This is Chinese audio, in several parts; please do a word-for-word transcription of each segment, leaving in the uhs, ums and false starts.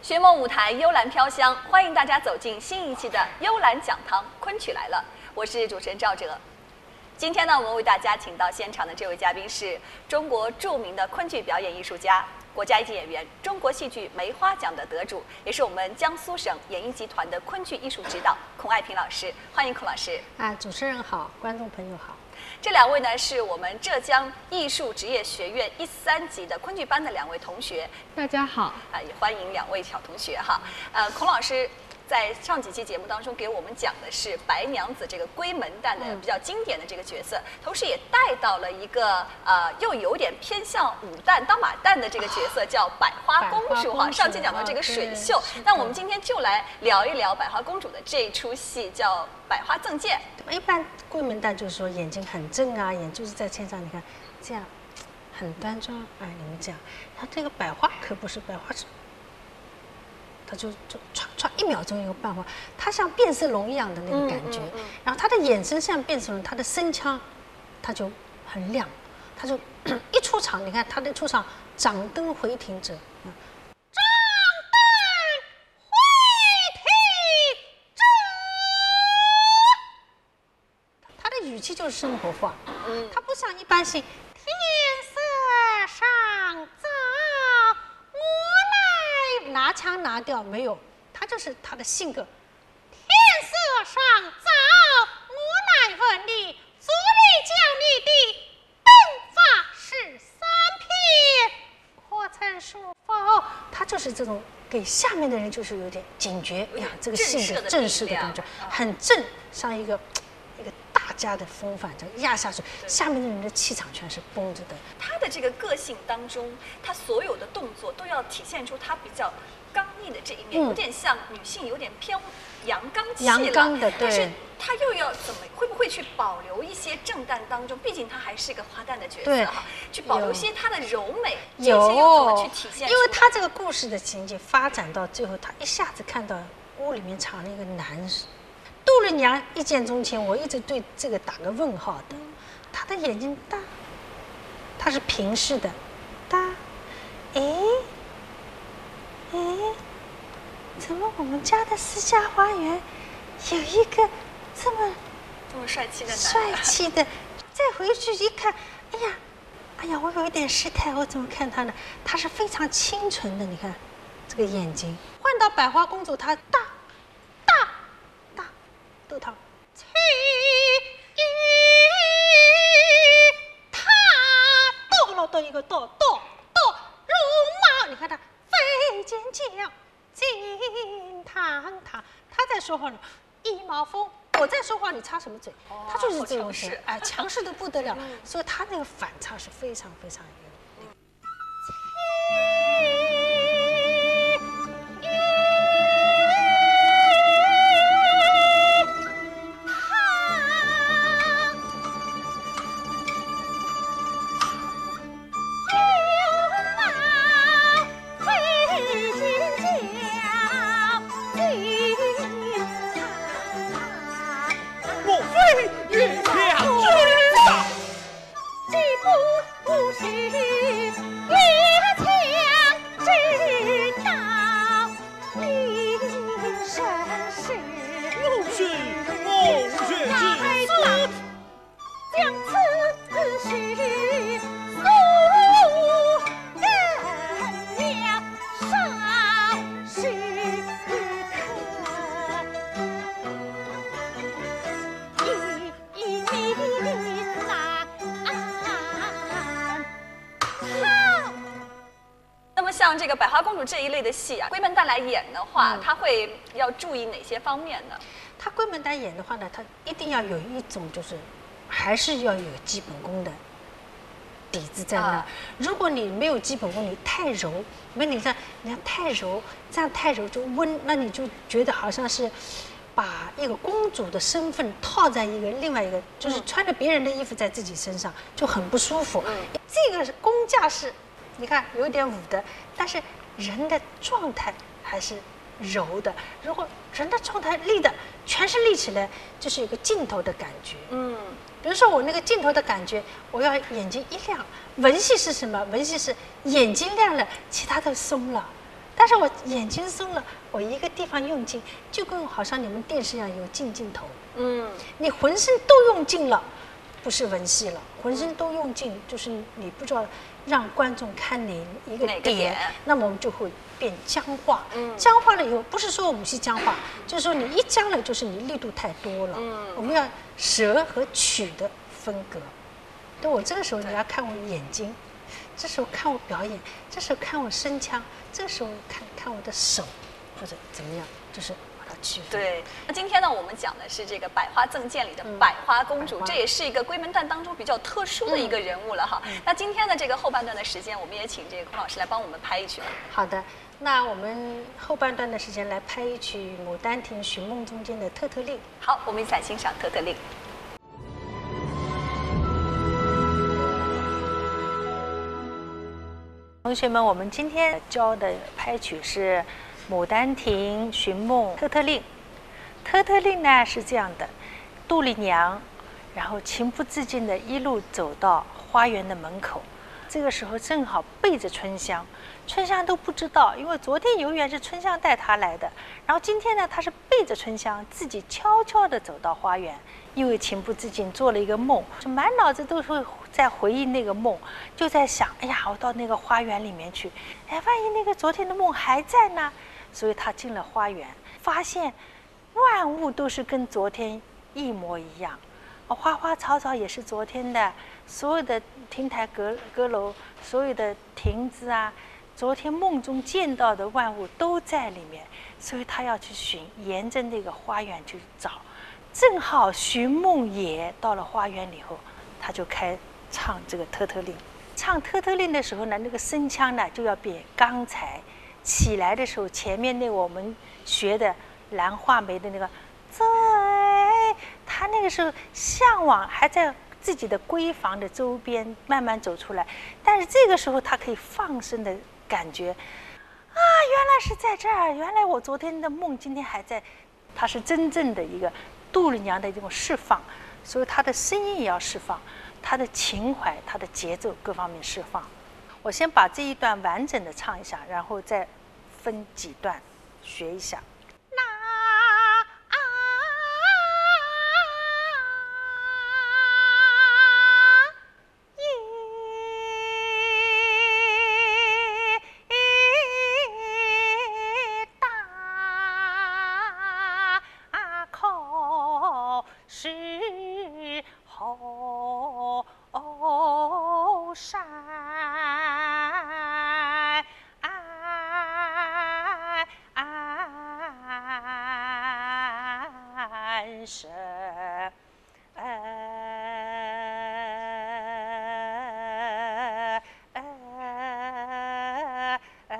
寻梦舞台，幽兰飘香，欢迎大家走进新一期的幽兰讲堂，昆曲来了，我是主持人赵哲。今天呢，我们为大家请到现场的这位嘉宾是中国著名的昆剧表演艺术家、国家一级演员、中国戏剧梅花奖的得主，也是我们江苏省演艺集团的昆剧艺术指导孔爱萍老师。欢迎孔老师。 啊，主持人好，观众朋友好。 这两位呢，是我们浙江艺术职业学院一三级的昆剧班的两位同学。 大家好。 啊，也欢迎两位小同学哈。呃，孔老师在上几期节目当中给我们讲的是白娘子这个闺门旦的比较经典的这个角色，同时也带到了一个呃又有点偏向武旦当马旦的这个角色，叫百花公主哈。上期讲到这个水袖，那我们今天就来聊一聊百花公主的这一出戏，叫《百花赠剑》。 一般闺门旦就是说眼睛很正啊，眼就是在天上，你看这样很端庄啊，你们这样。它这个百花可不是百花是。它就就唰唰一秒钟一个办法，它像变色龙一样的那个感觉，嗯嗯嗯、然后它的眼神像变色龙，它的声腔，它就很亮，它就一出场，你看它的出场，掌灯回庭者，嗯、掌灯回庭者，它的语气就是生活化，嗯、它不像一般性，天色上早。拿腔拿调没有，他就是他的性格。天色上早，我来问你，昨日叫你的灯发是三撇，可曾说否？他就是这种给下面的人就是有点警觉呀，这个性格正式的感觉，很正，像一个一个大家的风范，这样压下去，下面的人的气场全是绷着的。 他的这个个性当中，他所有的动作都要体现出他比较刚毅的这一面，嗯、有点像女性，有点偏阳刚气了。 阳刚的，对。 但是他又要怎么？会不会去保留一些正旦当中？毕竟他还是一个花旦的角色哈，去保留一些他的柔美， 有这些又怎么去体现？ 因为他这个故事的情节发展到最后，他一下子看到屋里面藏了一个男人。杜丽娘一见钟情，我一直对这个打个问号的。她的眼睛大，她是平视的，大，哎，哎，怎么我们家的私家花园有一个这么这么帅气的男人？ 帅气的，再回去一看，哎呀，哎呀，我有一点失态，我怎么看他呢？他是非常清纯的，你看这个眼睛。换到百花公主，她大。豆汤，七一，他剁了的一个剁剁剁绒毛，你看他飞尖叫，金堂堂，他在说话呢，一毛风，我在说话，你插什么嘴？哦、他就是这种人，哎，强势的不得了，嗯、所以他那个反差是非常非常有。嗯像这个百花公主这一类的戏啊，闺门旦来演的话，嗯、他会要注意哪些方面呢？ 他闺门旦演的话呢，他一定要有一种就是，还是要有基本功的底子在那。啊、如果你没有基本功，你太柔，没你看，你看太柔，这样太柔就温，那你就觉得好像是把一个公主的身份套在一个另外一个，就是穿着别人的衣服在自己身上，就很不舒服。嗯、这个功架是。你看有点武的，但是人的状态还是柔的。如果人的状态立的全是立起来，就是有个劲头的感觉。嗯，比如说我那个劲头的感觉，我要眼睛一亮。文戏是什么？文戏是眼睛亮了，其他都松了。 但是我眼睛松了，我一个地方用劲，就跟好像你们电视一样有镜镜头。嗯，你浑身都用劲了，不是文戏了，浑身都用劲，就是你不知道让观众看哪一个点， 个点那么我们就会变僵化。嗯，僵化了以后，不是说武戏僵化，就是说你一僵了，就是你力度太多了。嗯，我们要舌和曲的分隔。对我这个时候你要看我眼睛，这时候看我表演，这时候看我声腔，这时候看看我的手，或者怎么样，就是把它区分。 对，那今天呢，我们讲的是这个《百花赠剑》里的百花公主，嗯、这也是一个闺门旦当中比较特殊的一个人物了哈。嗯、那今天的这个后半段的时间，我们也请这个孔老师来帮我们拍一曲吧。 好的，那我们后半段的时间来拍一曲《牡丹亭·寻梦》中间的《特特令》。 好，我们一起来欣赏《特特令》。 同学们，我们今天教的拍曲是《牡丹亭·寻梦·特特令》。特特令呢是这样的：杜丽娘，然后情不自禁地一路走到花园的门口，这个时候正好背着春香，春香都不知道，因为昨天游园是春香带她来的，然后今天呢，她是背着春香自己悄悄地走到花园。因为情不自禁做了一个梦，就满脑子都会在回忆那个梦，就在想，哎呀，我到那个花园里面去，哎，万一那个昨天的梦还在呢？所以他进了花园，发现万物都是跟昨天一模一样，花花草草也是昨天的，所有的亭台阁阁楼，所有的亭子啊，昨天梦中见到的万物都在里面，所以他要去寻，沿着那个花园去找。正好寻梦也到了花园以后，他就开唱这个特特令。唱特特令的时候呢，那个声腔呢就要比刚才起来的时候，前面那我们学的兰花梅的那个在，他那个时候向往还在自己的闺房的周边慢慢走出来，但是这个时候他可以放声的感觉，啊，原来是在这儿，原来我昨天的梦今天还在，他是真正的一个杜丽娘的这种释放，所以她的声音也要释放，她的情怀、她的节奏各方面释放。我先把这一段完整的唱一下，然后再分几段学一下。是，呃呃呃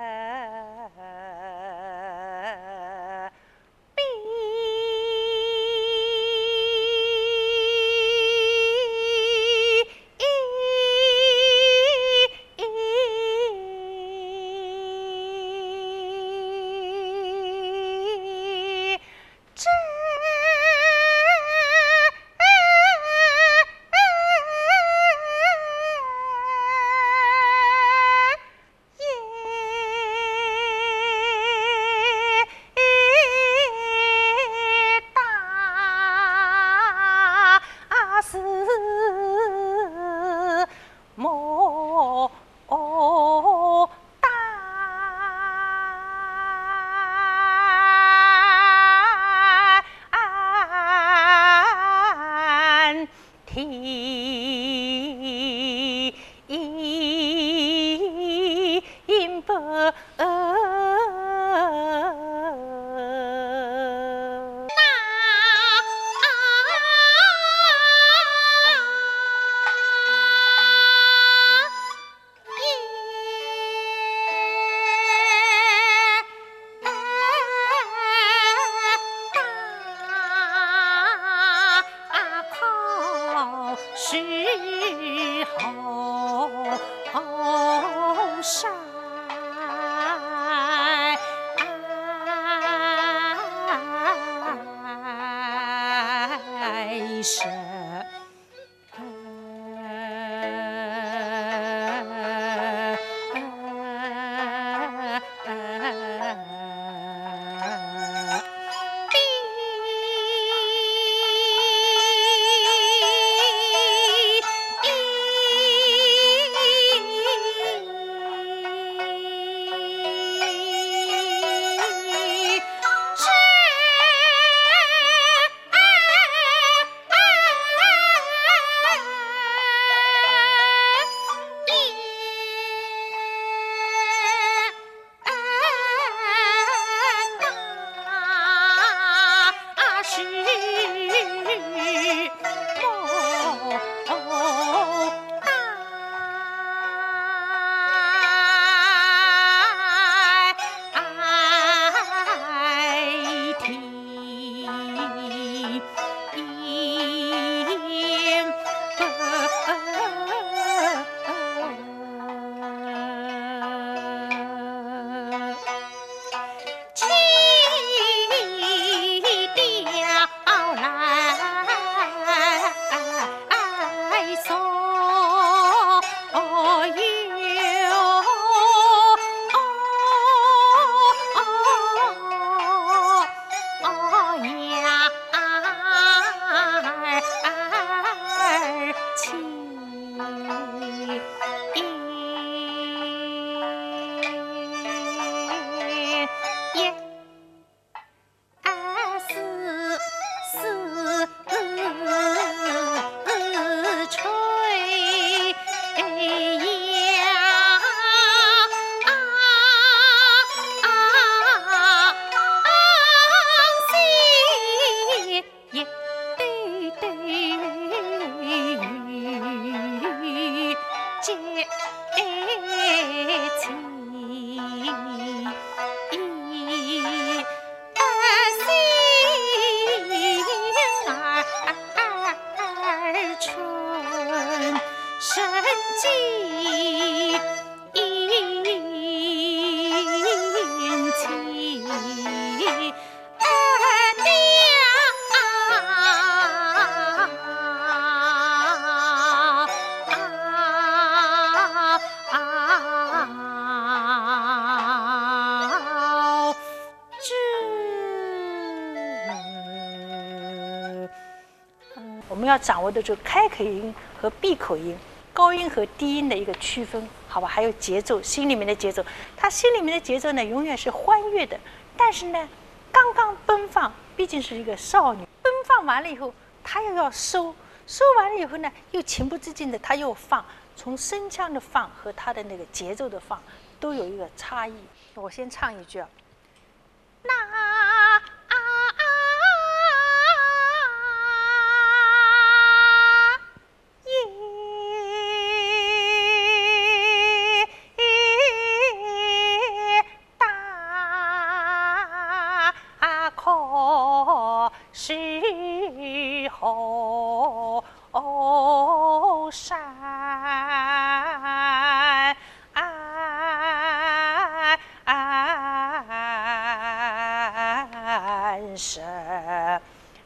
我们要掌握的就是开口音和闭口音、高音和低音的一个区分，好吧？还有节奏，心里面的节奏。他心里面的节奏呢，永远是欢悦的，但是呢，刚刚奔放，毕竟是一个少女，奔放完了以后，她又要收，收完了以后呢，又情不自禁的，她又放。从声腔的放和她的那个节奏的放，都有一个差异。我先唱一句啊，那啊啊。时候山深，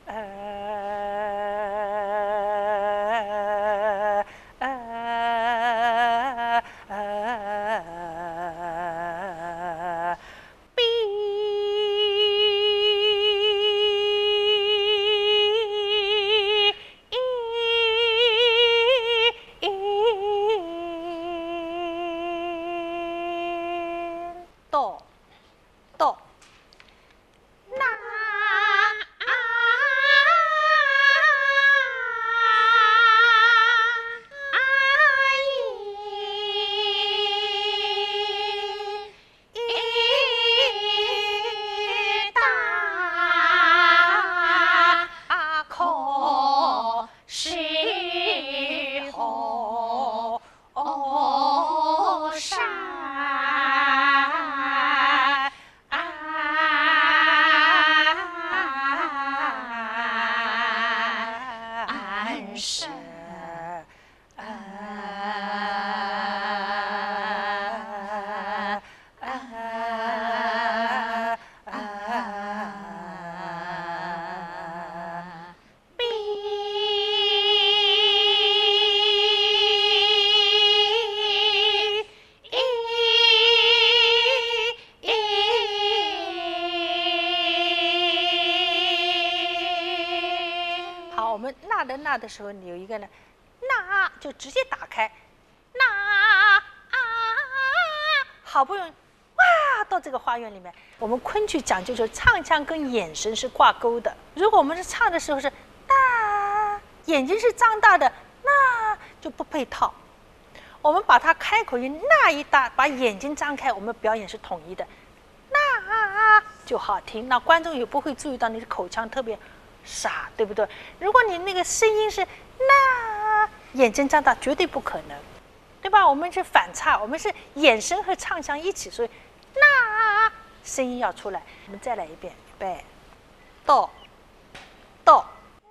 那的时候，你有一个呢，那就直接打开，那啊，好不容易哇到这个花园里面。我们昆曲讲究就是唱腔跟眼神是挂钩的。如果我们是唱的时候是那，眼睛是张大的，那就不配套。我们把它开口音那一大，把眼睛张开，我们表演是统一的，那就好听。那观众也不会注意到你的口腔特别傻，对不对？如果你那个声音是那，眼睛张大，绝对不可能，对吧？我们是反差，我们是眼神和唱腔一起，所以那声音要出来。我们再来一遍，预备，到，到。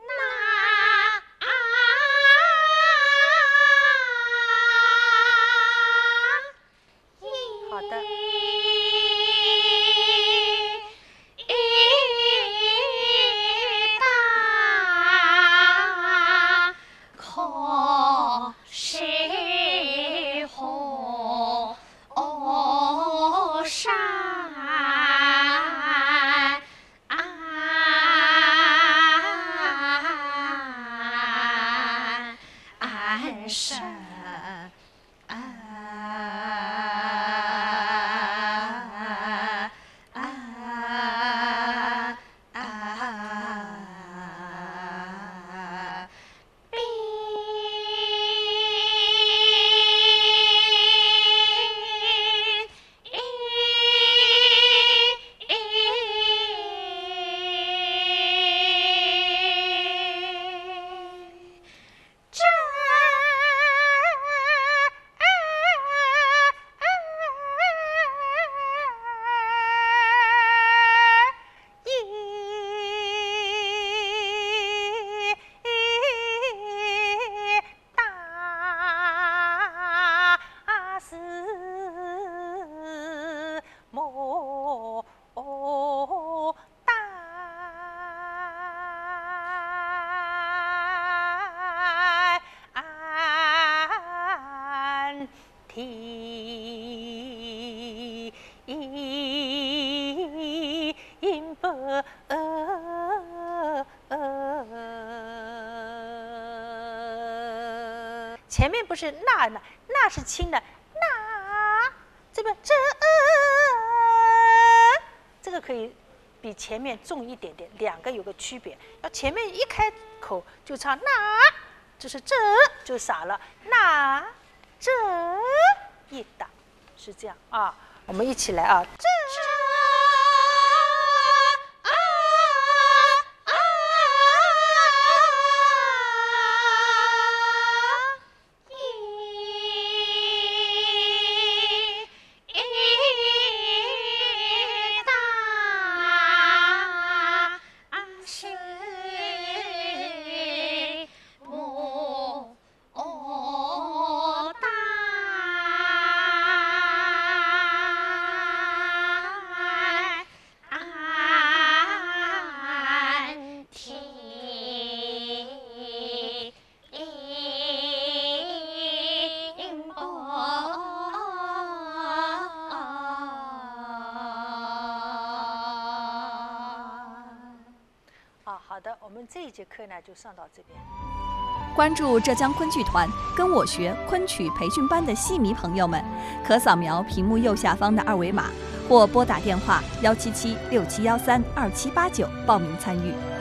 好的。 山啊音波。前面不是那呢，那是轻的，那这边这这个可以比前面重一点点，两个有个区别。要前面一开口就唱那，就是这就傻了，那这一打是这样啊。我们一起来啊，这。好的，我们这一节课呢就上到这边。 关注浙江昆剧团，跟我学昆曲培训班的戏迷朋友们，可扫描屏幕右下方的二维码，或拨打电话幺七七六七幺三二七八九报名参与。